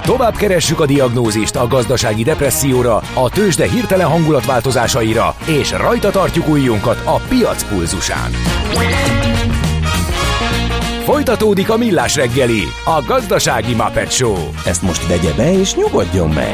Tovább keressük a diagnózist a gazdasági depresszióra, a tőzsde hirtelen hangulatváltozásaira, és rajta tartjuk ujjunkat a piac pulzusán. Folytatódik a Millás reggeli, a gazdasági Muppet Show. Ezt most vegye be és nyugodjon meg!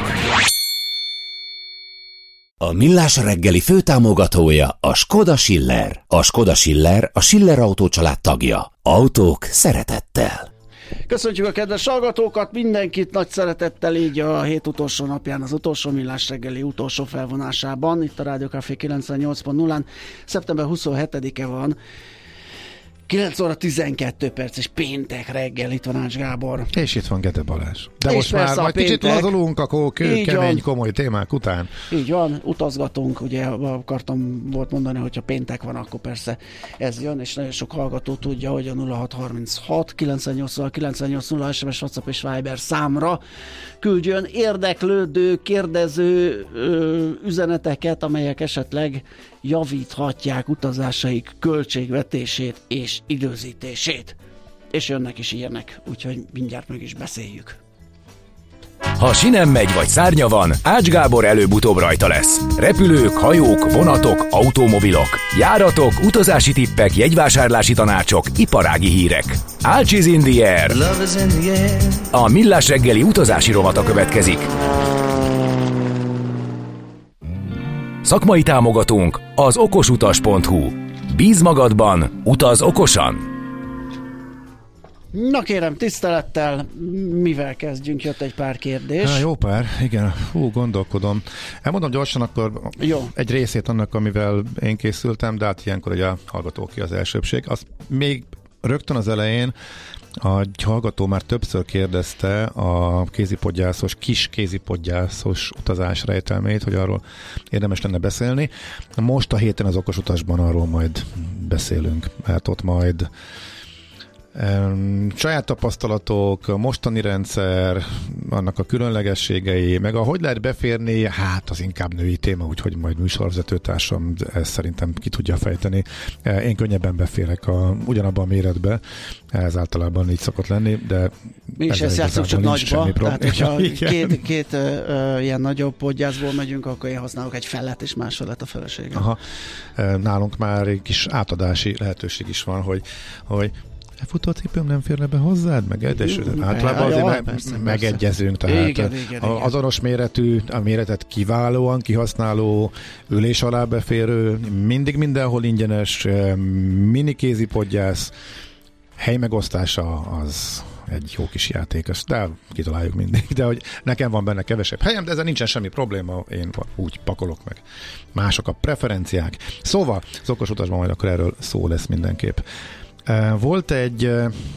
A Millás reggeli főtámogatója a Skoda Schiller. A Skoda Schiller a Schiller Autó család tagja. Autók szeretettel. Köszöntjük a kedves hallgatókat, mindenkit nagy szeretettel így a hét utolsó napján, az utolsó Millás reggeli utolsó felvonásában, itt a Rádió Café 98.0-án, szeptember 27-e van, 9 óra 12 perc, és péntek reggel, itt van Ács Gábor. És itt van Gede Balázs. De és most már majd kicsit lazulunk a kemény, komoly témák után. Így van, utazgatunk, ugye akartam volt mondani, hogyha péntek van, akkor persze ez jön, és nagyon sok hallgató tudja, hogy a 0636 98 SMS, WhatsApp és Viber számra küldjön érdeklődő, kérdező üzeneteket, amelyek esetleg javíthatják utazásaik költségvetését és időzítését. És jönnek is ilyenek, úgyhogy mindjárt meg is beszéljük. Ha sinem megy vagy szárnya van, Ács Gábor előbb-utóbb rajta lesz. Repülők, hajók, vonatok, automobilok, járatok, utazási tippek, jegyvásárlási tanácsok, iparági hírek. Ács is in the air. A Millás reggeli utazási rovata következik. Szakmai támogatónk az okosutas.hu. Bíz magadban, utaz okosan! Na kérem, tisztelettel, mivel kezdjünk? Jött egy pár kérdés. Jó pár, igen. Gondolkodom. Elmondom gyorsan akkor egy részét annak, amivel én készültem, de hát ilyenkor ugye a hallgatóké az elsőbség. Az még rögtön az elején a hallgató már többször kérdezte a kézipodgyászos, kis kézipodgyászos utazás rejtelmét, hogy arról érdemes lenne beszélni. Most a héten az okos utasban arról majd beszélünk, mert ott majd saját tapasztalatok, mostani rendszer, annak a különlegességei, meg ahogy lehet beférni, hát az inkább női téma, úgyhogy majd műsorvezetőtársam ezt szerintem ki tudja fejteni. Én könnyebben beférek ugyanabban a méretbe, ez általában így szokott lenni, de mi is ezt játszunk, csak nagyba, tehát hogyha két ilyen nagyobb podgyászból megyünk, akkor én használok egy felet, és más felet a feleségem. Aha. Nálunk már egy kis átadási lehetőség is van, hogy futócipőm nem férne be hozzád, és általában azért megegyezünk, tehát igen. Azonos méretű, a méretet kiválóan kihasználó, ülés alá beférő, mindig mindenhol ingyenes, mini kézipodgyász, helymegosztása az egy jó kis játék, ezt kitaláljuk mindig, de hogy nekem van benne kevesebb helyem, de ezzel nincsen semmi probléma, én úgy pakolok meg. Mások a preferenciák. Szóval az okos utasban majd akkor erről szó lesz mindenképp. Volt egy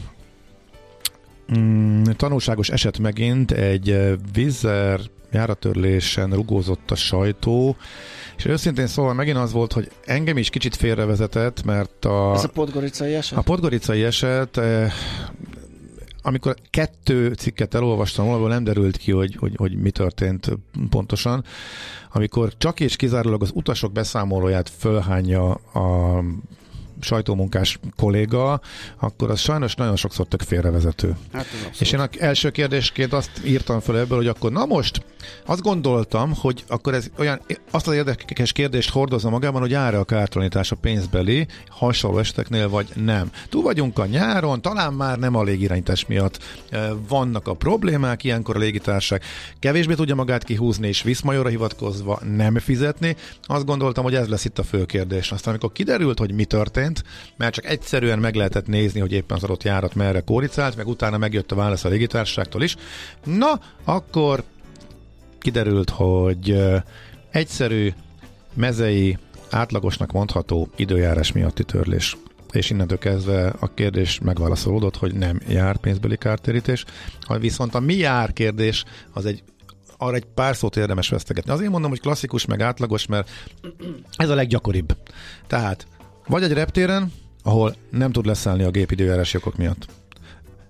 tanulságos eset megint, egy vízzer járatörlésen rugózott a sajtó, és őszintén szóval megint az volt, hogy engem is kicsit félrevezetett, mert ez a podgoricai eset? A podgoricai eset, amikor 2 cikket elolvastam, valahol nem derült ki, hogy mi történt pontosan, amikor csak és kizárólag az utasok beszámolóját fölhányja a sajtómunkás kolléga, akkor az sajnos nagyon sokszor tök félrevezető. Hát és én első kérdésként azt írtam fel ebből, hogy akkor na most azt gondoltam, hogy akkor ez olyan, azt az érdekes kérdést hordozza magában, hogy jár-e a kártalanítás a pénzbeli hasonló eseteknél, vagy nem. Túl vagyunk a nyáron, talán már nem a légirányítás miatt vannak a problémák, ilyenkor a légitársaság kevésbé tudja magát kihúzni, és Viszmajorra hivatkozva nem fizetni. Azt gondoltam, hogy ez lesz itt a fő kérdés. Aztán amikor kiderült, hogy mi történt, mert csak egyszerűen meg lehetett nézni, hogy éppen az adott járat merre kóricált, meg utána megjött a válasz a légitársaságtól is. Na, akkor kiderült, hogy egyszerű, mezei, átlagosnak mondható időjárás miatti törlés. És innentől kezdve a kérdés megválaszolódott, hogy nem jár pénzbeli kártérítés. Viszont a mi jár kérdés az arra egy pár szót érdemes vesztegetni. Azért mondom, hogy klasszikus meg átlagos, mert ez a leggyakoribb. Tehát vagy egy reptéren, ahol nem tud leszállni a gép időjárási okok miatt.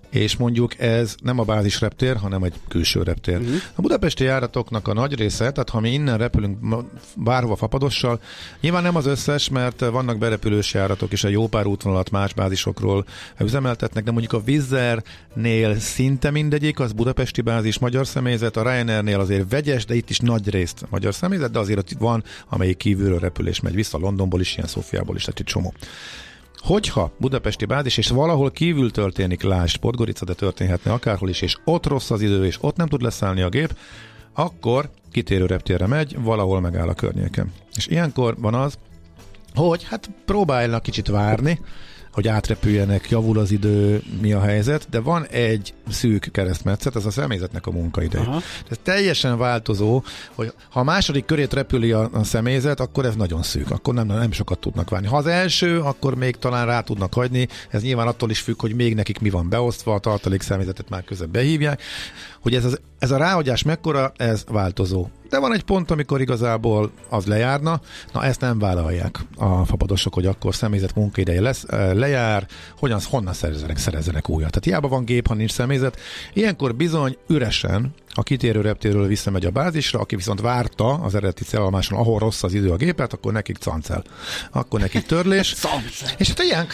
és mondjuk ez nem a bázis reptér, hanem egy külső reptér. A budapesti járatoknak a nagy része, tehát ha mi innen repülünk bárhova Fapadossal, nyilván nem az összes, mert vannak berepülős járatok, és egy jó pár útvonalat más bázisokról üzemeltetnek, de mondjuk a Wizz Airnél szinte mindegyik, az budapesti bázis, magyar személyzet, a Ryanairnél azért vegyes, de itt is nagy részt magyar személyzet, de azért ott van, amelyik kívülről repülés megy vissza, Londonból is, ilyen Szófiából is, tehát egy csomó. Hogyha budapesti bázis, és valahol kívül történik, lásd Podgorica, de történhetne akárhol is, és ott rossz az idő, és ott nem tud leszállni a gép, akkor kitérő reptérre megy, valahol megáll a környéken. És ilyenkor van az, hogy hát próbálnak kicsit várni, hogy átrepüljenek, javul az idő, mi a helyzet, de van egy szűk keresztmetszet, ez a személyzetnek a munkaideje. Ez teljesen változó, hogy ha a második körét repüli a személyzet, akkor ez nagyon szűk, akkor nem sokat tudnak várni. Ha az első, akkor még talán rá tudnak hagyni, ez nyilván attól is függ, hogy még nekik mi van beosztva, a tartalék személyzetet már közben behívják, hogy ez a ráhagyás mekkora, ez változó. De van egy pont, amikor igazából az lejárna, na ezt nem vállalják a fapadosok, hogy akkor személyzet munkaideje lesz, lejár, honnan szerezzenek újat. Tehát hiába van gép, ha nincs személyzet. Ilyenkor bizony üresen a kitérő reptérről visszamegy a bázisra, aki viszont várta az eredeti célállomáson, ahol rossz az idő a gépet, akkor nekik cancel. Akkor nekik törlés. És hát ilyen,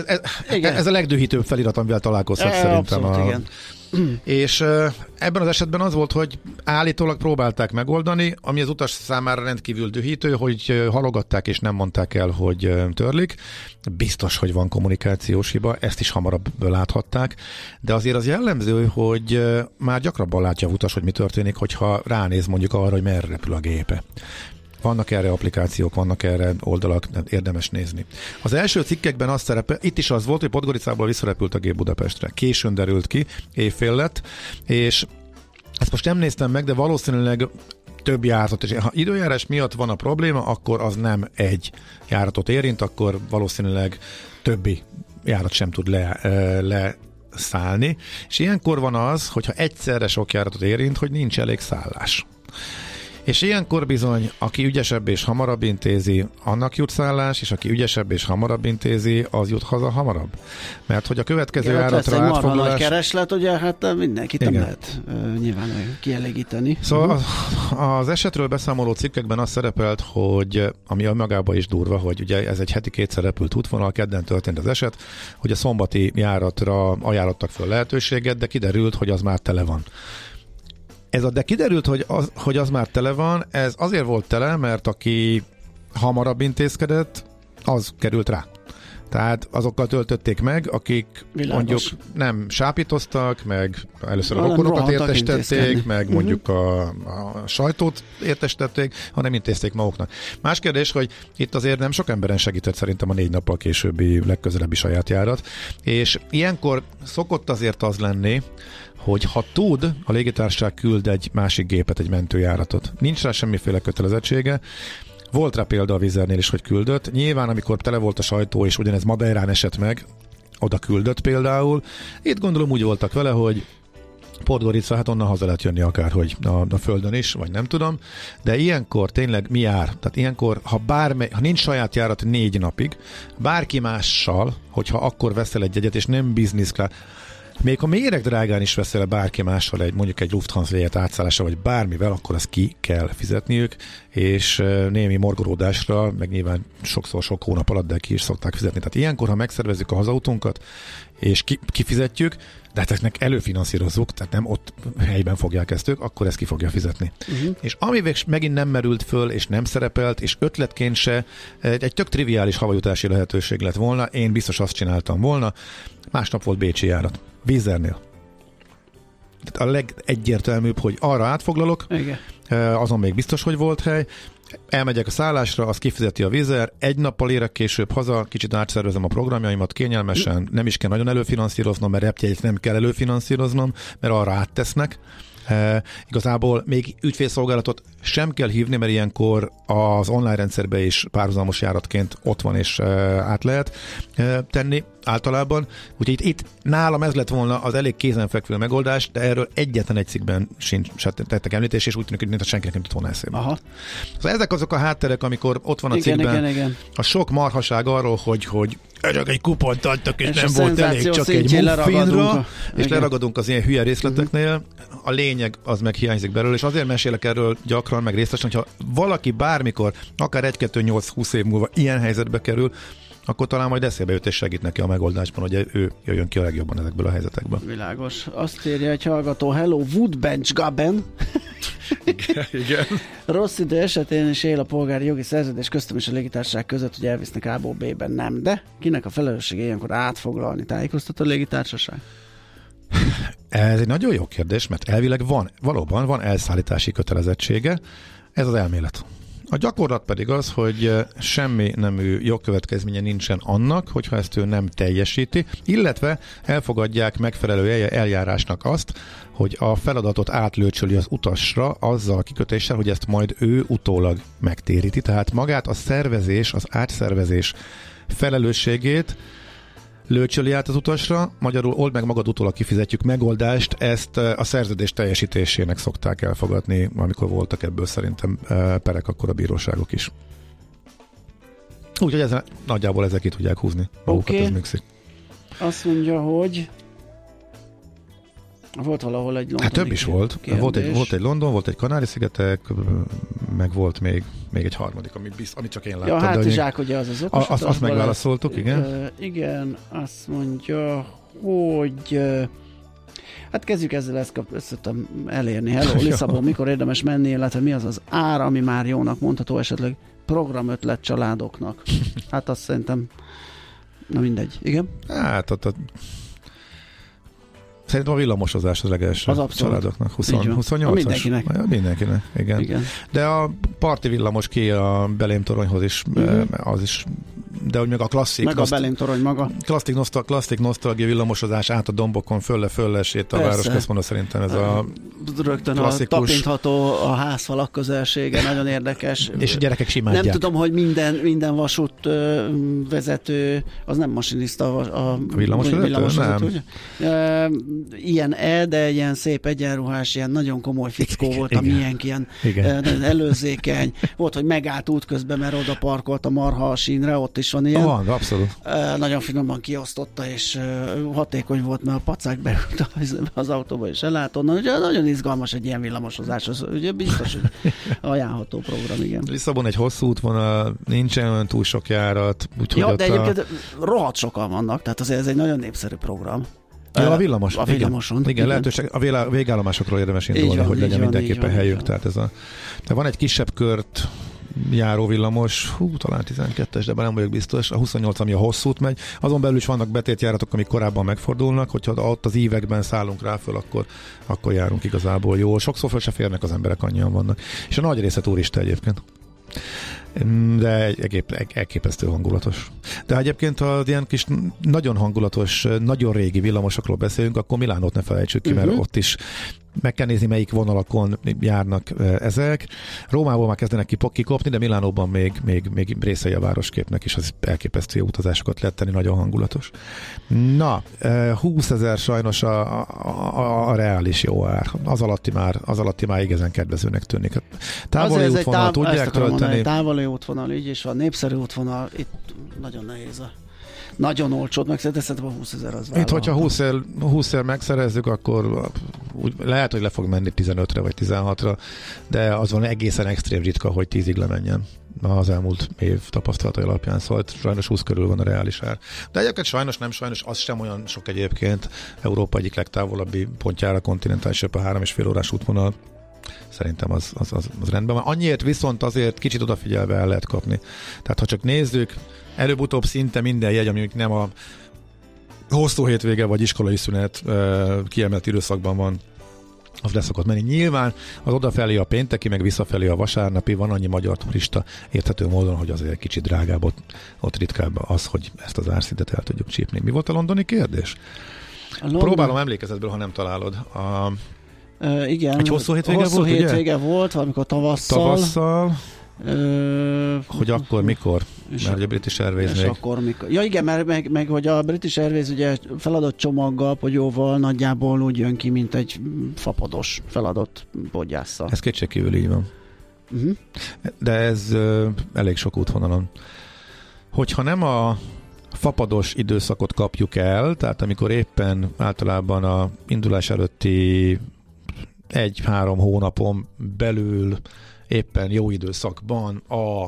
ez a legdühítőbb felirat, amivel találkozhat szerintem. Abszolút, igen. És ebben az esetben az volt, hogy állítólag próbálták megoldani, ami az utas számára rendkívül dühítő, hogy halogatták és nem mondták el, hogy törlik. Biztos, hogy van kommunikációs hiba, ezt is hamarabb láthatták, de azért az jellemző, hogy már gyakrabban látja az utas, hogy mi történik, hogyha ránéz mondjuk arra, hogy merre repül a gépe. Vannak erre applikációk, vannak erre oldalak, érdemes nézni. Az első cikkekben azt szerepel, itt is az volt, hogy Podgoricából visszarepült a gép Budapestre. Későn derült ki, éjfél lett, és ezt most nem néztem meg, de valószínűleg több járatot, és ha időjárás miatt van a probléma, akkor az nem egy járatot érint, akkor valószínűleg többi járat sem tud leszállni. És ilyenkor van az, hogyha egyszerre sok járatot érint, hogy nincs elég szállás. És ilyenkor bizony, aki ügyesebb és hamarabb intézi, annak jut szállás, és aki ügyesebb és hamarabb intézi, az jut haza hamarabb. Mert hogy a következő járatra átfoglalás... nagy kereslet, ugye, hát mindenkit nem lehet nyilván kielégíteni. Szóval az esetről beszámoló cikkekben az szerepelt, hogy ami magában is durva, hogy ugye ez egy heti kétszer repült útvonal, kedden történt az eset, hogy a szombati járatra ajánlottak föl lehetőséget, de kiderült, hogy az már tele van. De kiderült, hogy az már tele van, ez azért volt tele, mert aki hamarabb intézkedett, az került rá. Tehát azokkal töltötték meg, akik mondjuk nem sápítoztak, meg először a rokonokat értestették, meg mondjuk a sajtót értestették, hanem intézték maguknak. Más kérdés, hogy itt azért nem sok emberen segített szerintem a 4 nappal későbbi legközelebbi saját járat, és ilyenkor szokott azért az lenni, hogy ha tud, a légitársaság küld egy másik gépet, egy mentőjáratot. Nincs rá semmiféle kötelezettsége. Volt rá példa a Wizz Airnél is, hogy küldött. Nyilván, amikor tele volt a sajtó, és ugyanez Madeirán esett meg, oda küldött például. Itt gondolom úgy voltak vele, hogy Podgorica, hát onnan haza lehet jönni akárhogy a földön is, vagy nem tudom. De ilyenkor tényleg mi jár? Tehát ilyenkor, ha nincs saját járat 4 napig, bárki mással, hogyha akkor veszel egy jegyet, és nem business class, még ha méreg drágán is veszel bárki mással mondjuk egy Lufthansa jegyet átszállása, vagy bármivel, akkor azt ki kell fizetniük, és némi morgolódásra, meg nyilván sokszor sok hónap alatt, de ki is szokták fizetni. Tehát ilyenkor, ha megszervezzük a hazautunkat, és kifizetjük, de hát eznek előfinanszírozzuk, tehát nem ott helyben fogják ezt ők, akkor ezt ki fogja fizetni. És ami megint nem merült föl, és nem szerepelt, és ötletként se, egy tök triviális havajutási lehetőség lett volna, én biztos azt csináltam volna, másnap volt bécsi járat. Wizz Airnél. Tehát a legegyértelműbb, hogy arra átfoglalok, azon még biztos, hogy volt hely, elmegyek a szállásra, az kifizeti a Wizz Air, 1 nappal érek később haza, kicsit átszervezem a programjaimat kényelmesen, nem is kell nagyon előfinanszíroznom, mert repjegyet nem kell előfinanszíroznom, mert arra áttesznek. Igazából még ügyfélszolgálatot sem kell hívni, mert ilyenkor az online rendszerbe is párhuzamos járatként ott van, és át lehet tenni általában. Úgyhogy itt nálam ez lett volna az elég kézenfekvő megoldás, de erről egyetlen egy cikkben sincs tettek említés, és úgy tűnik, hogy senkinek nem tudott volna eszébe. Szóval ezek azok a hátterek, amikor ott van a cikkben igen. a sok marhaság arról, hogy csak egy kupont adtak, és És nem volt elég, csak egy muffinra, és igen. leragadunk az ilyen hülye részleteknél. A lényeg az meg hiányzik belőle, és azért mesélek erről gyakran, meg részletesen, hogyha valaki bármikor, akár 1-2-8-20 év múlva ilyen helyzetbe kerül, akkor talán majd eszébe jut és segít neki a megoldásban, hogy ő jöjjön ki a legjobban ezekből a helyzetekből. Világos. Azt írja egy hallgató, hello, Woodbench Gaben. Igen. Rossz idő esetén is él a polgári jogi szerződés köztem és a légitársaság között, hogy elvisznek A-ból B-ben, nem. De kinek a felelőssége ilyenkor átfoglalni? Tájékoztat a légitársaság? Ez egy nagyon jó kérdés, mert elvileg valóban van elszállítási kötelezettsége, ez az elmélet. A gyakorlat pedig az, hogy semmi nemű jogkövetkezménye nincsen annak, hogyha ezt ő nem teljesíti, illetve elfogadják megfelelő eljárásnak azt, hogy a feladatot átlőcsöli az utasra azzal a kikötéssel, hogy ezt majd ő utólag megtéríti. Tehát magát a szervezés, az átszervezés felelősségét lőcsöli át az utasra, magyarul old meg magad utólag kifizetjük megoldást, ezt a szerződés teljesítésének szokták elfogadni, amikor voltak ebből szerintem perek, akkor a bíróságok is. Úgyhogy nagyjából ezek ki tudják húzni. Oké. Azt mondja, hogy volt valahol egy londoni. Hát több is volt. Volt egy London, volt egy Kanári-szigetek, meg volt még egy harmadik, amit csak én láttam. Ja, hátizsák, ugye az okos. Azt megválaszoltuk, igen. Igen, azt mondja, hogy hát kezdjük ezzel, ezt tudtam elérni. Hello, Lisszabon, mikor érdemes menni, illetve mi az az ár, ami már jónak mondható, esetleg programötlet családoknak. Hát azt szerintem, na mindegy, igen. Hát szerintem a villamosozás az legelső a családoknak. 28-as? Mindenkinek, igen. De a parti villamos ki a Belém-toronyhoz is, az is, de hogy meg a klasszik... Meg a Belém-torony maga. Klasszik nosztalgia villamosozás át a dombokon, fölle sét a városközpontban, szerintem ez a rögtön klasszikus... tapintható a házfalak közelsége, nagyon érdekes. És a gyerekek simádják. Nem tudom, hogy minden vasút vezető, az nem masinista, a villamos vezető, ilyen de ilyen szép egyenruhás, ilyen nagyon komoly fickó volt, ami ilyen nagyon előzékeny. Volt, hogy megállt útközben, mert oda parkolt a marha a sínre, ott is van ilyen. Van, abszolút. Nagyon finoman kiosztotta, és hatékony volt, mert a pacák beült az autóba, és elállt onnan. Ugye nagyon izgalmas egy ilyen villamosozás, az ugye biztos, hogy ajánlható program, igen. Lisszabon egy hosszú útvonal, nincsen olyan túl sok járat. Ja, de egyébként rohadt sokan vannak, tehát azért ez egy nagyon népszerű program. Ja, a villamos. A villamoson. Igen, lehetőség. A végállomásokról érdemes indulni, hogy legyen mindenképpen helyük. Tehát de van egy kisebb kört járó villamos, talán 12-es, de nem vagyok biztos, a 28, ami a hosszút megy. Azon belül is vannak betétjáratok, amik korábban megfordulnak, hogyha ott az ívekben szállunk rá föl, akkor járunk igazából jól. Sokszor föl se férnek az emberek, annyian vannak. És a nagy része turista egyébként. De elképesztő hangulatos. De egyébként, ha ilyen kis nagyon hangulatos, nagyon régi villamosokról beszélünk, akkor Milánót ne felejtsük ki, mert ott is meg kell nézni, melyik vonalakon járnak ezek. Rómából már kezdenek kikopni, de Milánóban még részei a városképnek is, az elképesztő utazásokat lehet tenni, nagyon hangulatos. Na, 20 000 sajnos a reális jó ár. Az alatti már igazán kedvezőnek tűnik. Távoli útvonal tudják tölteni. Távoli útvonal, így is van, népszerű útvonal, itt nagyon nehéz nagyon olcsót megszerezni, szerintem a 20 000 az vállalható. Itt, hogyha 20 megszerezzük, akkor lehet, hogy le fog menni 15-re vagy 16-ra, de az van egészen extrém ritka, hogy 10-ig lemenjen. Az elmúlt év tapasztalatai alapján szólt, sajnos 20 körül van a reális ár. De egyébként sajnos, az sem olyan sok egyébként. Európa egyik legtávolabbi pontjára kontinentálisabb a 3,5 órás útvonal. Szerintem az rendben van. Annyiért viszont azért kicsit odafigyelve el lehet kapni. Tehát ha csak nézzük, előbb-utóbb szinte minden jegy, ami nem a hosszú hétvége vagy iskolai szünet kiemelt időszakban van, az leszokott menni. Nyilván az odafelé a pénteki, meg visszafelé a vasárnapi van annyi magyar turista érthető módon, hogy azért egy kicsit drágább, ott ritkább az, hogy ezt az árszintet el tudjuk csípni. Mi volt a londoni kérdés? Próbálom emlékezetből, ha nem találod. Igen. Egy hosszú hétvége volt, volt, valamikor tavasszal. Hogy akkor mikor? Mert a British Airways még. Akkor mikor? Ja igen, meg hogy a British Airways ugye feladott csomaggal, pogyóval nagyjából úgy jön ki, mint egy fapados feladott podgyásszal. Ez kétségkívül így van. De ez elég sok útvonalon. Hogyha nem a fapados időszakot kapjuk el, tehát amikor éppen általában a indulás előtti 1-3 hónapon belül éppen jó időszakban a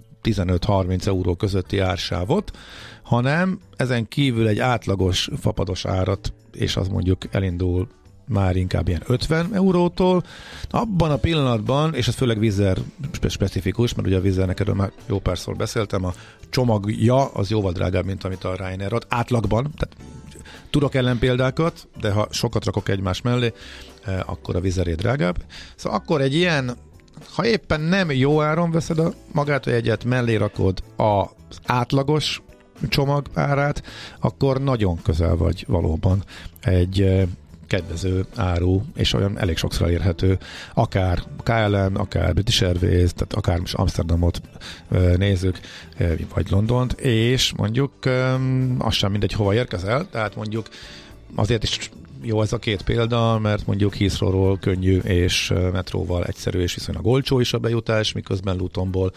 15-30 euró közötti ársávot, hanem ezen kívül egy átlagos fapados árat, és az mondjuk elindul már inkább ilyen 50 eurótól. Abban a pillanatban, és ez főleg vízzel specifikus, mert ugye a vízzelnek erről már jó párszor beszéltem, a csomagja az jóval drágább, mint amit a Ryanair ad. Átlagban, tehát tudok ellenpéldákat, de ha sokat rakok egymás mellé, akkor a vízzelé drágább. Szóval akkor egy ilyen, ha éppen nem jó áron veszed a magát a jegyet, mellé rakod az átlagos csomag árát, akkor nagyon közel vagy valóban egy kedvező áru, és olyan elég sokszor elérhető, akár KLM, akár British Airways, tehát akár most Amsterdamot nézzük, vagy Londont, és mondjuk az sem mindegy, hova érkezel, tehát mondjuk azért is jó ez a két példa, mert mondjuk Heathrowról könnyű és metróval egyszerű és viszonylag olcsó is a bejutás, miközben Lutonból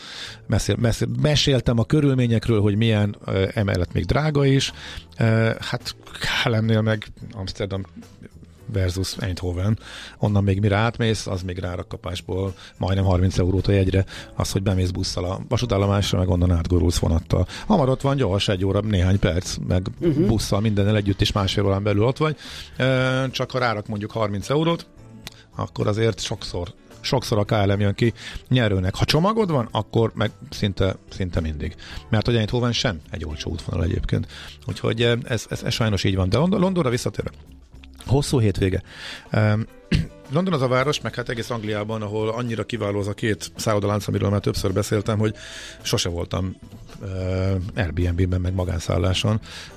meséltem a körülményekről, hogy milyen, emellett még drága is. Hát KLM-nél meg Amsterdam versus Eindhoven, onnan még mire átmész, az még rárakkapásból majdnem 30 eurót a jegyre, az, hogy bemész busszal a vasútállomásra, meg onnan átgurulsz vonattal. Hamar ott van, gyors, 1 óra, néhány perc, meg busszal mindennel együtt is másfél órán belül ott vagy, csak ha rárak mondjuk 30 eurót, akkor azért sokszor a KLM jön ki nyerőnek. Ha csomagod van, akkor meg szinte mindig. Mert hogy Eindhoven sem egy olcsó útvonal egyébként. Úgyhogy ez sajnos így van. De Londonra visszatérve. Hosszú hétvége. London az a város, meg hát egész Angliában, ahol annyira kiváló az a két szállodalánc, amiről már többször beszéltem, hogy sose voltam Airbnb-ben, meg magánszálláson.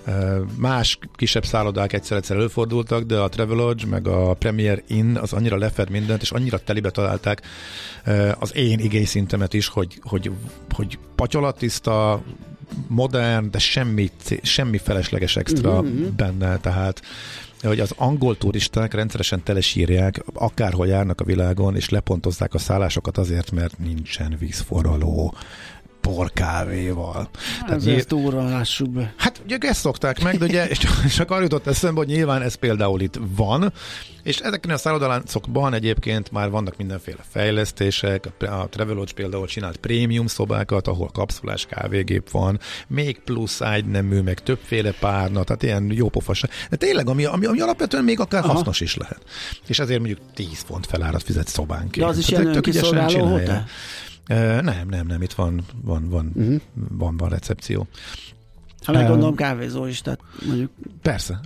Más kisebb szállodák egyszer-egyszer előfordultak, de a Travelodge, meg a Premier Inn az annyira lefed mindent, és annyira telibe találták az én igényszintemet is, hogy patyolatiszta, modern, de semmi felesleges extra benne, tehát hogy az angol turisták rendszeresen telesírják, akárhol járnak a világon, és lepontozzák a szállásokat azért, mert nincsen vízforraló porkávéval. Ezt úrra lássuk be. Hát ugye ezt szokták meg, de ugye csak arra jutott eszembe, hogy nyilván ez például itt van, és ezeknél a szállodaláncokban egyébként már vannak mindenféle fejlesztések, a Travelodge például csinált prémium szobákat, ahol kapszulás kávégép van, még plusz ágynemű, meg többféle párna, tehát ilyen jópofaság. De tényleg, ami alapvetően még akár hasznos is lehet. És ezért mondjuk 10 font felárat fizet szobánként. De az is ilyen önkiszolgáló hotel? Nem, itt van recepció. Ha meg gondolom kávézó is, tehát mondjuk... Persze.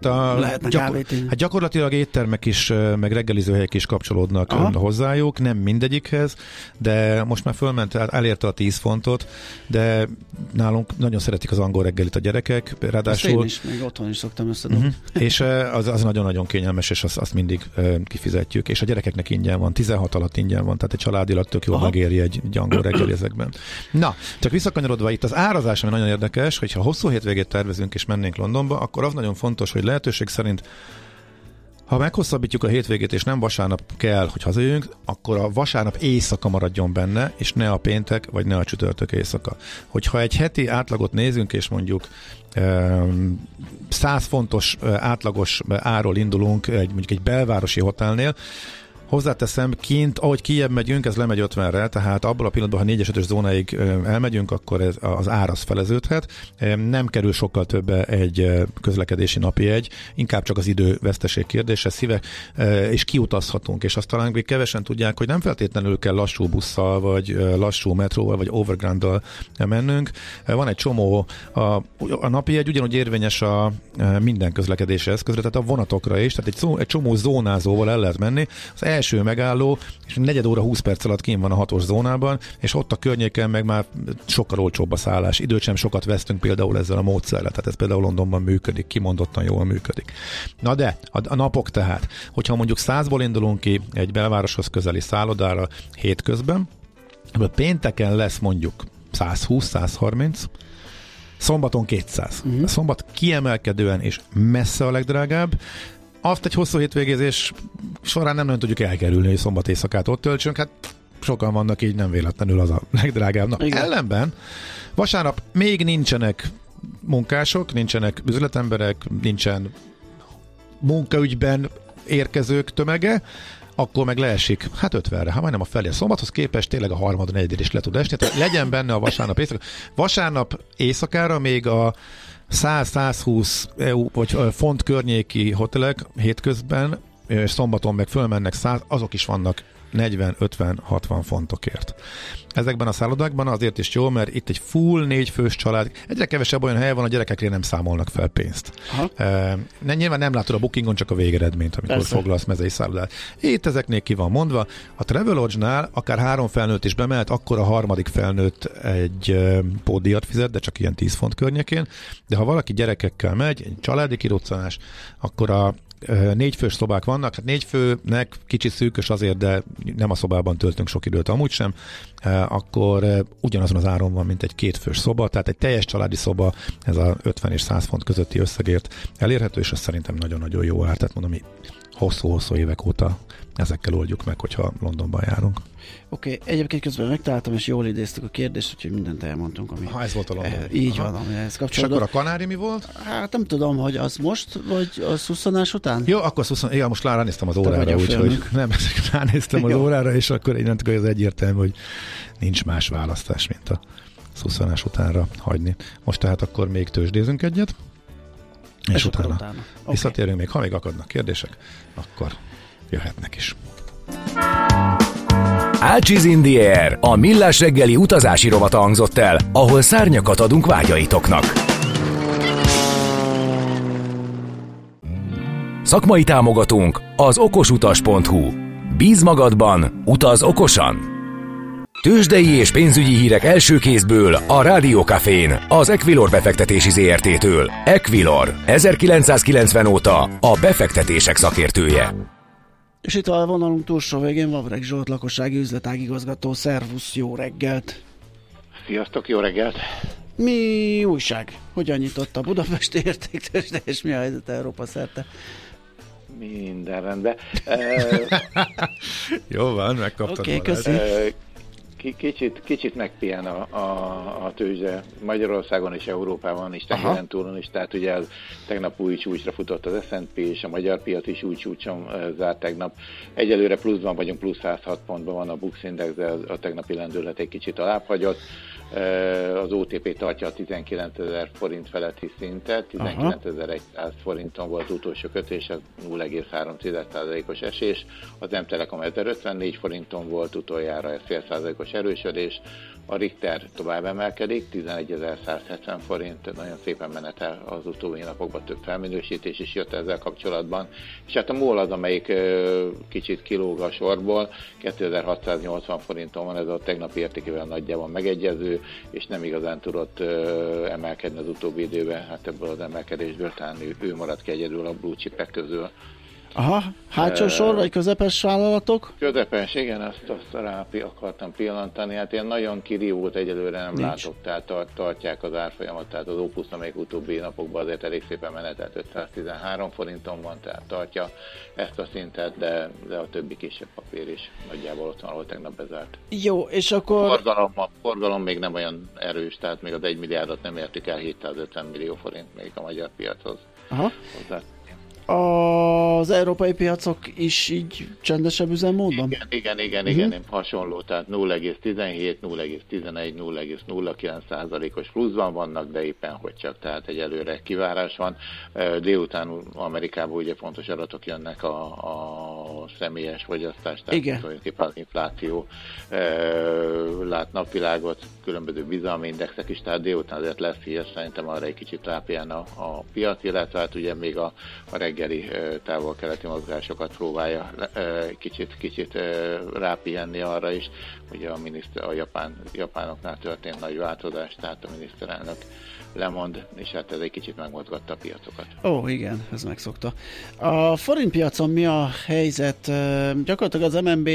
Hát gyakorlatilag éttermek is, meg reggelizőhelyek is kapcsolódnak hozzájuk, nem mindegyikhez, de most már fölment, elérte a 10 fontot, de nálunk nagyon szeretik az angol reggelit a gyerekek, ráadásul... Azt én is, még otthon is szoktam összedobni. És az nagyon-nagyon kényelmes, és azt mindig kifizetjük, és a gyerekeknek ingyen van, 16 alatt ingyen van, tehát egy családilag tök jól megéri egy angol reggeli ezekben. Na, csak visszakanyarodva itt az árazás, ami nagyon érdekes, hogyha hosszú hétvégét tervezünk és mennénk Londonba, akkor az nagyon fontos, hogy lehetőség szerint, ha meghosszabbítjuk a hétvégét és nem vasárnap kell, hogy hazajöjjünk, akkor a vasárnap éjszaka maradjon benne, és ne a péntek, vagy ne a csütörtök éjszaka. Hogyha egy heti átlagot nézünk, és mondjuk 100 fontos átlagos áról indulunk mondjuk egy belvárosi hotelnél, hozzáteszem, kint, ahogy kijebb megyünk, ez lemegy 50-re, tehát abból a pillanatban, ha 4-es 5-ös zónáig elmegyünk, akkor az ár az feleződhet. Nem kerül sokkal többe egy közlekedési napi egy, inkább csak az időveszteség kérdése, és kiutazhatunk, és azt talán még kevesen tudják, hogy nem feltétlenül kell lassú busszal, vagy lassú metróval, vagy overgrounddal mennünk. Van egy csomó, a napi egy ugyanúgy érvényes a minden közlekedési eszközre, tehát a vonatokra is, tehát egy csomó zónázóval el lehet menni. Az első megálló, és 4 óra 20 perc alatt kint van a 6-os zónában, és ott a környéken meg már sokkal olcsóbb a szállás. Időt sem sokat vesztünk például ezzel a módszerrel, tehát ez például Londonban működik, kimondottan jól működik. Na de, a napok tehát, hogyha mondjuk 100-ból indulunk ki egy belvároshoz közeli szállodára hétközben, ebből pénteken lesz mondjuk 120-130, szombaton 200. A szombat kiemelkedően és messze a legdrágább. Azt egy hosszú hétvégézés során nem nagyon tudjuk elkerülni, hogy szombat éjszakát ott töltsünk, hát sokan vannak, így nem véletlenül az a legdrágább nap. Igen. Ellenben vasárnap még nincsenek munkások, nincsenek üzletemberek, nincsen munkaügyben érkezők tömege, akkor meg leesik, 50-re, majdnem a felé. A szombathoz képest tényleg a harmadon negyedén is le tud esni, tehát legyen benne a vasárnap éjszaka. Vasárnap éjszakára még a 100-120 EU vagy font környéki hotelek hétközben, és szombaton meg fölmennek 100, azok is vannak 40-50-60 fontokért. Ezekben a szállodákban azért is jó, mert itt egy full 4 fős család, egyre kevesebb olyan hely van, a gyerekekre nem számolnak fel pénzt. Nyilván nem látod a bookingon csak a végeredményt, amikor foglalsz mezei szállodát. Itt ezeknél ki van mondva. A Travelodge-nál akár 3 felnőtt is bemehet, akkor a harmadik felnőtt egy pótdíjat fizet, de csak ilyen 10 font környékén. De ha valaki gyerekekkel megy, egy családi kiroccanás, akkor a 4 fős szobák vannak, hát 4 főnek kicsit szűkös azért, de nem a szobában töltünk sok időt amúgy sem, akkor ugyanazon az áron van, mint egy 2 fős szoba, tehát egy teljes családi szoba, ez a 50 és 100 font közötti összegért elérhető, és ez szerintem nagyon-nagyon jó ár, tehát mondom, mi hosszú-hosszú évek óta ezekkel oldjuk meg, hogyha Londonban járunk. Oké, egyébként közben megtaláltam, és jól idéztük a kérdést, úgyhogy mindent elmondtunk, ami... Ez volt a London. Így van, ami ehhez kapcsolódott. És akkor a Kanári mi volt? Hát nem tudom, hogy az most, vagy az 20-as után? Jó, akkor most ránéztem az órára, úgyhogy nem, ránéztem az órára, és akkor innentől ez egyértelmű, hogy nincs más választás, mint a 20-as utánra hagyni. Most tehát akkor még tőzsdézünk egyet, és utána. Visszatérünk még, ha még akadnak kérdések, akkor jöhetnek is. Ácsiz in the Air, a millás reggeli utazási rovata hangzott el, ahol szárnyakat adunk vágyaitoknak. Szakmai támogatónk az okosutas.hu. Bíz magadban, utaz okosan! Tőzsdei és pénzügyi hírek első kézből a Rádió Cafén, az Equilor befektetési ZRT-től. Equilor, 1990 óta a befektetések szakértője. És itt a vonalunk túlsó végén Vavreg Zsolt, lakossági üzletágigazgató. Szervusz, jó reggelt! Sziasztok, jó reggelt! Mi újság? Hogyan nyitott a budapesti értéktőzsde, és mi a helyzet Európa szerte? Minden rendben. Jó van, megkaptad. Oké, köszönöm. Kicsit megpihen a tőzsde Magyarországon és Európában is, tengeren túlon is, tehát ugye tegnap új csúcsra futott az S&P, és a magyar piac is új csúcson zárt tegnap. Egyelőre pluszban vagyunk, plusz 106 pontban van a Bux Index, de a tegnapi lendület egy kicsit alábbhagyott. Az OTP tartja a 19.000 forint feletti szintet, 19.100 forinton volt utolsó kötés, az 0,3%-os esés, az M-Telekom 1054 forinton volt utoljára, ez fél százalékos erősödés, a Richter tovább emelkedik, 11.170 forint, nagyon szépen menetel az utóbbi napokban, több felminősítés is jött ezzel kapcsolatban, és hát a MOL az, amelyik kicsit kilóg a sorból, 2680 forinton van, ez a tegnapi értékével nagyjából megegyező, és nem igazán tudott emelkedni az utóbbi időben, hát ebből az emelkedésből talán ő maradt ki egyedül a blue chipek közül. Aha, hátsó sor, vagy közepes vállalatok? Közepes, igen, azt rá akartam pillantani, hát ilyen nagyon kirívót egyelőre nem látok, tehát tartják az árfolyamat, tehát az Opus, amelyik utóbbi napokban azért elég szépen menetelt, 513 forinton van, tehát tartja ezt a szintet, de a többi kisebb papír is nagyjából ott van, ahol tegnap bezárt. Jó, és akkor... Forgalom még nem olyan erős, tehát még az 1 milliárdot nem értük el, 750 millió forint még a magyar piachoz. Aha. Az európai piacok is így csendesebb üzemmódban? Igen, hasonló, tehát 0,17, 0,11, 0,09%-os pluszban vannak, de éppen hogy csak, tehát egyelőre kivárás van. Délután Amerikában ugye fontos adatok jönnek a személyes fogyasztás, tehát tulajdonképpen az infláció lát napvilágot, különböző bizalmi indexek is, tehát délután azért lesz hír, szerintem arra egy kicsit rápihen a piac, illetve hát ugye még a reggeli távol-keleti mozgásokat próbálja kicsit rápihenni arra is, hogy a japánoknál történt nagy változás, tehát a miniszterelnök lemond, és hát ez egy kicsit megmozgatta a piacokat. Ó, igen, ez megszokta. A forintpiacon mi a helyzet? Gyakorlatilag az MNB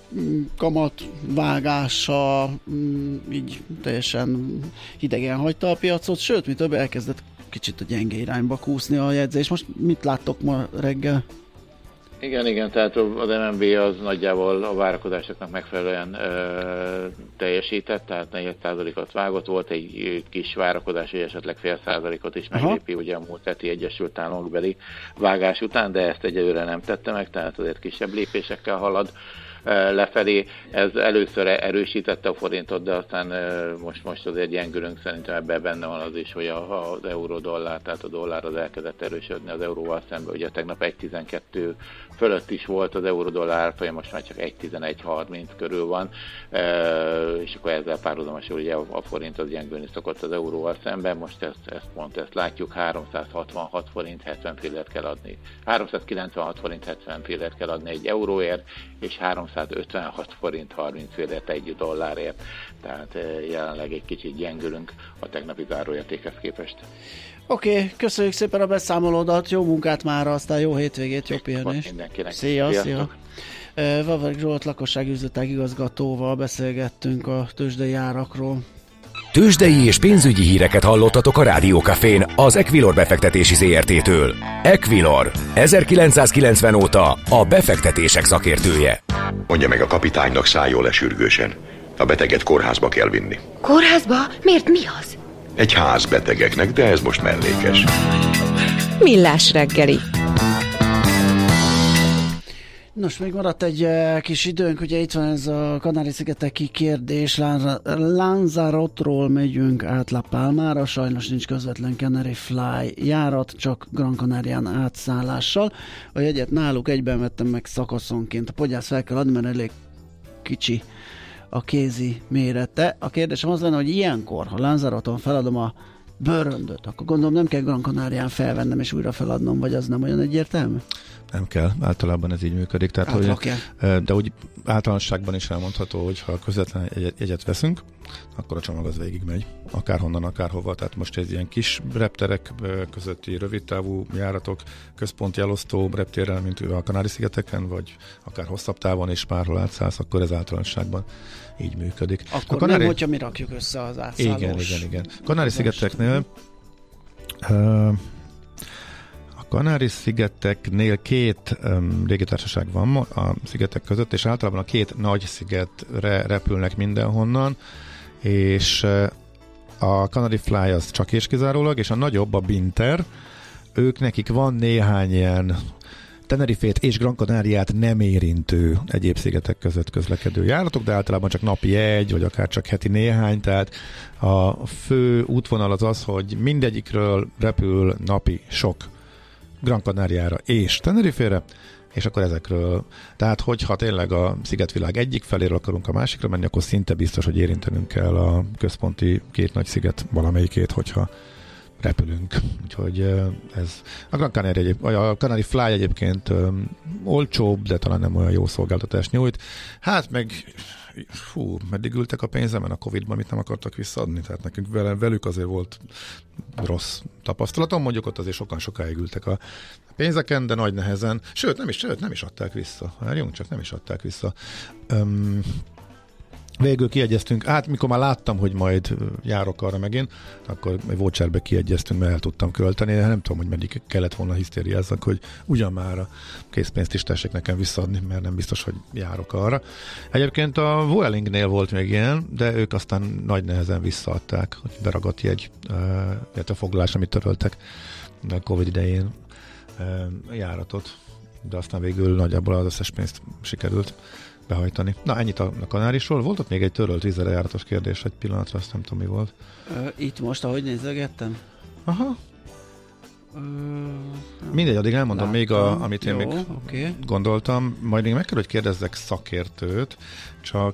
kamatvágása így teljesen hidegen hagyta a piacot, sőt, mi több elkezdett kicsit a gyenge irányba kúszni a jegyzés. Most mit láttok ma reggel? Igen, tehát az MNB az nagyjából a várakozásoknak megfelelően teljesített, tehát 4%-ot vágott, volt egy kis várakozás, hogy esetleg 0,5%-ot is meglépi, ugye a múlt heti Egyesült Államokbeli vágás után, de ezt egyelőre nem tette meg, tehát azért kisebb lépésekkel halad lefelé. Ez először erősítette a forintot, de aztán most azért gyengülünk, szerintem ebben benne van az is, hogy az euró-dollár, tehát a dollár az elkezdett erősödni az euróval szemben, ugye tegnap 1,12 fölött is volt az euró-dollár árfolyam, most már csak 1,1130 körül van, és akkor ezzel párhuzamosan ugye a forint az gyengülni szokott az euróval szemben, most ezt látjuk, 366 forint 70 fillért kell adni, 396 forint 70 fillért kell adni egy euróért, és 356 forint 30 fillért egy dollárért, tehát jelenleg egy kicsit gyengülünk a tegnapi záróértékhez képest. Oké, köszönjük szépen a beszámolódat, jó munkát már, aztán jó hétvégét, jó pihenést. Szia. Vavrik Zsolt lakosságüzletág igazgatóval beszélgettünk a tőzsdei árakról. Tőzsdei és pénzügyi híreket hallottatok a Rádiókafén az Equilor befektetési ZRT-től. Equilor, 1990 óta a befektetések szakértője. Mondja meg a kapitánynak, szálljon le sürgősen. A beteget kórházba kell vinni. Kórházba? Miért, mi az? Egy ház betegeknek, de ez most mellékes. Millás reggeli. Nos, még maradt egy kis időnk, ugye itt van ez a Kanári-szigeteki kérdés, Lanzarotról megyünk át La Palmára, sajnos nincs közvetlen Canary Fly járat, csak Gran Canarián átszállással. A jegyet náluk egyben vettem meg szakaszonként, a podgyászt fel kell adni, mert elég kicsi a kézi mérete. A kérdésem az lenne, hogy ilyenkor, ha Lanzaroton feladom a bőröndöt, akkor gondolom nem kell Gran Canarián felvennem és újra feladnom, vagy az nem olyan egyértelmű? Nem kell, általában ez így működik. Tehát, hogy, de úgy általánosságban is elmondható, hogy ha közvetlen jegyet veszünk, akkor a csomag az végig megy. Akárhonnan, akárhova. Tehát most ez ilyen kis repterek közötti rövidtávú járatok, központi elosztó reptérrel, mint a Kanári-szigeteken, vagy akár hosszabb távon is bárhol átszállsz, akkor ez általánosságban így működik. Akkor nem, hogyha mi rakjuk össze az átszállós. Igen. Kanári-szigeteknél Kanári-szigeteknél két légitársaság van a szigetek között, és általában a két nagy szigetre repülnek mindenhonnan, és a Canary Fly az csak és kizárólag, és a nagyobb, a Binter, nekik van néhány ilyen Tenerifét és Gran Canariát nem érintő egyéb szigetek között közlekedő járatok, de általában csak napi egy, vagy akár csak heti néhány, tehát a fő útvonal az, hogy mindegyikről repül napi sok Gran Canariára és Tenerifére, és akkor ezekről, tehát hogyha tényleg a szigetvilág egyik feléről akarunk a másikra menni, akkor szinte biztos, hogy érintenünk kell a központi két nagy sziget valamelyikét, hogyha repülünk. Úgyhogy ez a Canary Fly egyébként olcsóbb, de talán nem olyan jó szolgáltatást nyújt. Hát meg meddig ültek a pénzemen a Covid-ban, amit nem akartak visszaadni, tehát nekünk velük azért volt rossz tapasztalatom, mondjuk ott azért sokáig ültek a pénzeken, de nagy nehezen, sőt nem is adták vissza. Várjunk, csak nem is adták vissza. Végül kiegyeztünk, mikor már láttam, hogy majd járok arra megint, akkor egy voucherbe kiegyeztünk, mert el tudtam költeni, de nem tudom, hogy meddig kellett volna hisztériázzak, hogy ugyan már a készpénzt is tessék nekem visszaadni, mert nem biztos, hogy járok arra. Egyébként a Vuelingnél volt még ilyen, de ők aztán nagy nehezen visszaadták, hogy beragadt jegy, illetve a foglalás, amit töröltek a Covid idején járatot, de aztán végül nagyjából az összes pénzt sikerült behajtani. Na, ennyit a Kanárisról. Volt ott még egy törölt vízzelejjáratos kérdés egy pillanatra, azt nem tudom, mi volt. Itt most, ahogy nézegettem? Aha. Mindegy, addig elmondom még, amit én még gondoltam. Majd még meg kell, hogy kérdezzek szakértőt, csak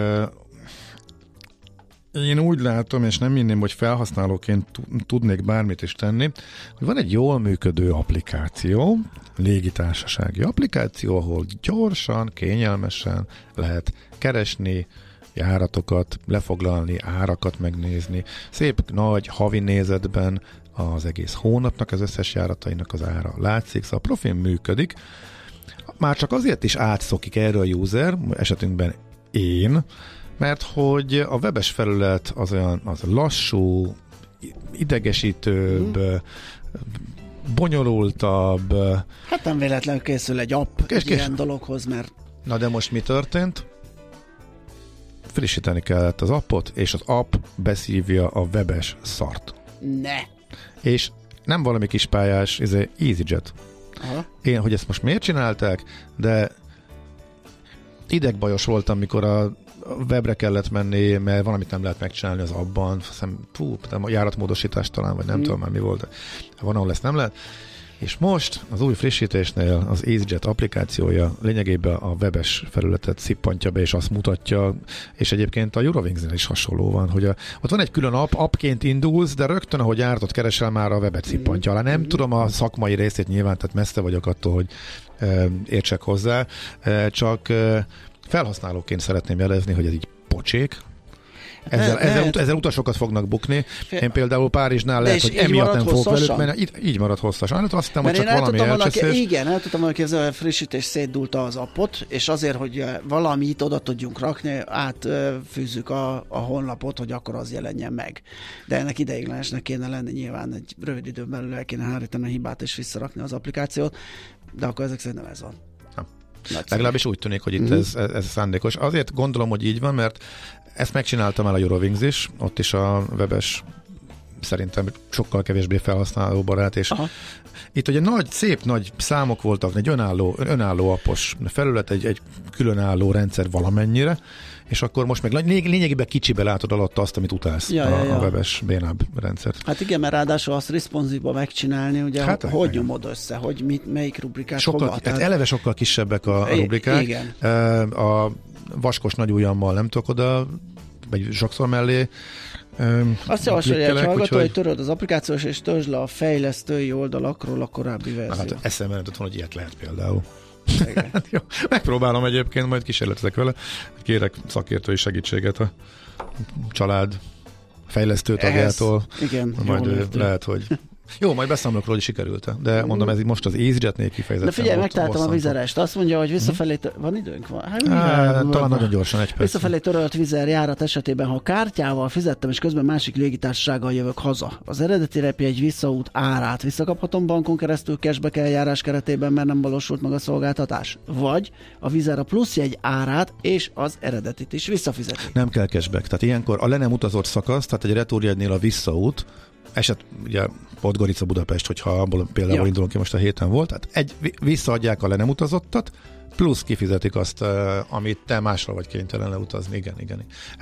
én úgy látom, és nem hinném, hogy felhasználóként tudnék bármit is tenni, hogy van egy jól működő applikáció, légitársasági applikáció, ahol gyorsan, kényelmesen lehet keresni járatokat, lefoglalni, árakat megnézni, szép nagy havi nézetben az egész hónapnak, az összes járatainak az ára látszik, szóval a profin működik. Már csak azért is átszokik erre a user, esetünkben én, mert hogy a webes felület az lassú, idegesítőbb, bonyolultabb. Hát nem véletlenül készül egy app egy ilyen dologhoz, mert... Na de most mi történt? Frissíteni kellett az appot, és az app beszívja a webes szart. Ne! És nem valami kis pályás, ez EasyJet. Aha. Én, hogy ezt most miért csinálták, de idegbajos voltam, mikor a webre kellett menni, mert valamit nem lehet megcsinálni az abban, a járatmódosítás talán, vagy nem tudom már mi volt. Van, ahol ezt nem lehet. És most az új frissítésnél az EasyJet applikációja lényegében a webes felületet szippantja be, és azt mutatja, és egyébként a Eurowings-nél is hasonló van, hogy ott van egy külön appként indulsz, de rögtön, ahogy járatot keresel, már a webet szippantja alá. Nem tudom a szakmai részét nyilván, tehát messze vagyok attól, hogy értsek hozzá, csak felhasználóként szeretném jelezni, hogy ez így pocsék. Ezzel utasokat fognak bukni. Én például Párizsnál lehet, hogy emiatt nem fogok velük menni. Így marad hosszasan. Hát azt hittem, hogy csak valami elcseszés. Igen, el tudtam volna, hogy ez a frissítés szétdulta az appot, és azért, hogy valamit oda tudjunk rakni, átfűzzük a honlapot, hogy akkor az jelenjen meg. De ennek ideiglenesnek kéne lenni, nyilván egy rövid időn belül el kéne hárítani a hibát, és visszarakni az applikációt, de akkor ezek szerint nem ez van. Legalábbis úgy tűnik, hogy itt ez szándékos. Azért gondolom, hogy így van, mert ezt megcsináltam már a Eurowings is, ott is a webes szerintem sokkal kevésbé felhasználóbarát, és itt ugye szép nagy számok voltak, egy önálló appos felület, egy különálló rendszer valamennyire, és akkor most meg lényegében kicsibe látod alatt azt, amit utálsz a webes bénább rendszert. Hát igen, mert ráadásul azt responsive-ba megcsinálni, ugye, hát, hogy nyomod össze, hogy melyik rubrikát hova. Hát eleve sokkal kisebbek a rubrikák. Igen. A vaskos nagy ujjammal nem tudok oda, vagy sokszor mellé. Azt javasolja egy hallgató, hogy töröld az applikációs, és törzsd le a fejlesztői oldalakról a korábbi verziót. Hát eszembe nem tudom, hogy ilyet lehet például. Hát jó, megpróbálom egyébként, majd kísérletezek vele. Kérek szakértői segítséget a család fejlesztő tagjától. Igen, majd lehet, hogy... Jó, majd beszámolok róla, hogy sikerült. De mondom, ez most az EasyJetnél kifejezetten. De figyelj, megtaláltam a vizerest. Azt mondja, hogy visszafelé... Van időnk? Talán nagyon gyorsan, egy perc. Visszafelé törölt Vizer járat esetében, ha kártyával fizettem, és közben másik légitársasággal jövök haza. Az eredeti repjegy visszaút árát visszakaphatom bankon keresztül cashback eljárás keretében, mert nem valósult meg a szolgáltatás. Vagy a Vizer a pluszjegy árát és az eredetit is visszafizeti. Nem kell cashback. Tehát ilyenkor a le nem utazott szakasz, tehát egy retúrjegynél a visszaút, ugye Podgorica Budapest, hogyha abból például indulunk ki, most a héten volt, tehát visszaadják a le nem utazottat, plusz kifizetik azt, amit te másra vagy kénytelen leutazni. Igen.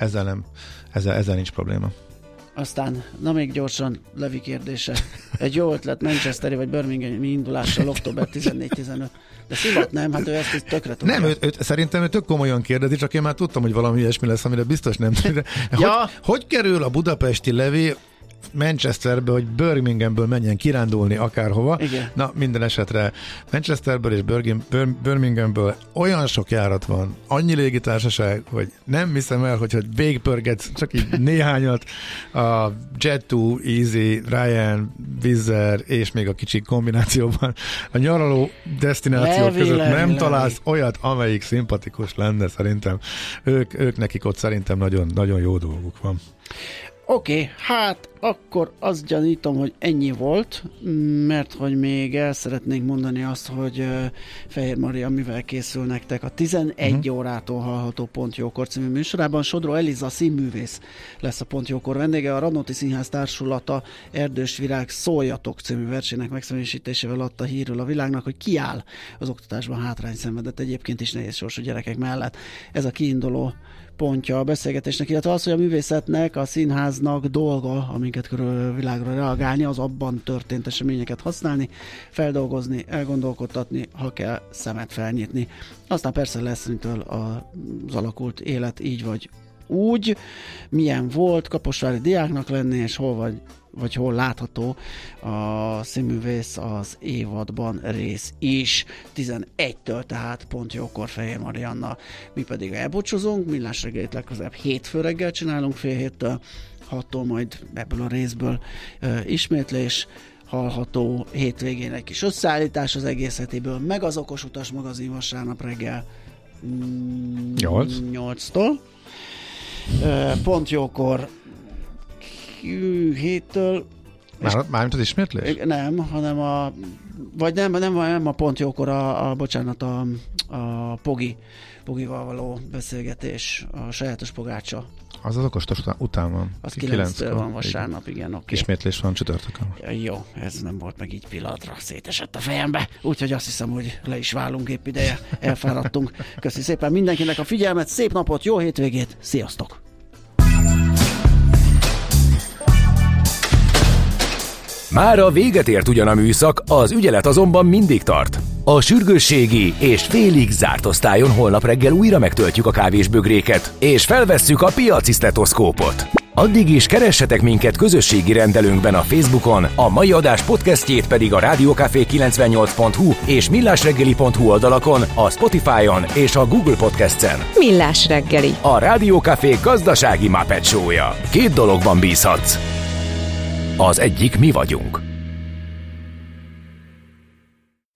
Ezzel nincs probléma. Aztán, még gyorsan, Levi kérdése. Egy jó ötlet Manchesteri vagy Birminghami indulással október 14-15. De szivat nem, hát ő ezt tökre tudja. Nem, szerintem ő tök komolyan kérdezi, csak én már tudtam, hogy valami ilyesmi lesz, amire biztos nem tudja. Hogy kerül a budapesti Levi Manchesterből, hogy Birminghamből menjen kirándulni akárhova. Igen. Na, minden esetre Manchesterből és Birminghamből olyan sok járat van, annyi légitársaság, hogy nem hiszem el, hogy végigpörgetsz csak így néhányat a Jet2, Easy, Ryan, Wizz Air és még a kicsi kombinációban a nyaraló desztinációk között nem találsz olyat, amelyik szimpatikus lenne szerintem. Ők nekik ott szerintem nagyon, nagyon jó dolguk van. Oké, hát akkor azt gyanítom, hogy ennyi volt, mert hogy még el szeretnénk mondani azt, hogy Fehér Maria mivel készül nektek a 11 órától hallható Pont Jókor című műsorában. Sodró Eliza színművész lesz a Pont Jókor vendége, a Radnóti Színház társulata Erdős Virág Szóljatok című versének megszemmisítésével adta hírül a világnak, hogy kiáll az oktatásban hátrány szenvedett, egyébként is nehéz sorsú gyerekek mellett. Ez a kiinduló pontja a beszélgetésnek, illetve az, hogy a művészetnek, a színháznak dolga, amiket körül világra reagálni, az abban történt eseményeket használni, feldolgozni, elgondolkodtatni, ha kell, szemet felnyitni. Aztán persze lesz szerintől az alakult élet így vagy úgy, milyen volt Kaposvári diáknak lenni, és hol vagy hol látható a Színművész az évadban rész is. 11-től tehát Pont Jókor Fehér Mariannal. Mi pedig elbúcsúzunk, Millás reggelit legközelebb hétfő reggel csinálunk, 5:30-től, 6-tól majd ebből a részből ismétlés hallható, hétvégén egy kis összeállítás az egész hetéből, meg az Okos Utas magazin vasárnap reggel 8-tól. Pont Jókor 7-től Mármint az ismétlés? Nem, hanem nem a pont jókor bocsánat, a Pogival való beszélgetés, a sajátos pogácsa. Az okostos után van. Az 9-től van vasárnap, igen. Okay. Ismétlés van csütörtökön. Jó, ez nem volt meg így pillanatra, szétesett a fejembe. Úgyhogy azt hiszem, hogy le is válunk épp ideje, elfáradtunk. Köszi szépen mindenkinek a figyelmet, szép napot, jó hétvégét, sziasztok! Mára véget ért ugyan a műszak, az ügyelet azonban mindig tart. A sürgősségi és félig zárt osztályon holnap reggel újra megtöltjük a kávésbögréket, és felvesszük a piaci sztetoszkópot. Addig is keressetek minket közösségi rendelőnkben a Facebookon, a mai adás podcastjét pedig a rádiókafé98.hu és millásreggeli.hu oldalakon, a Spotify-on és a Google Podcast-en. Millás reggeli. A Rádiókafé gazdasági Muppet Show-ja. 2 dologban bízhatsz. Az egyik mi vagyunk.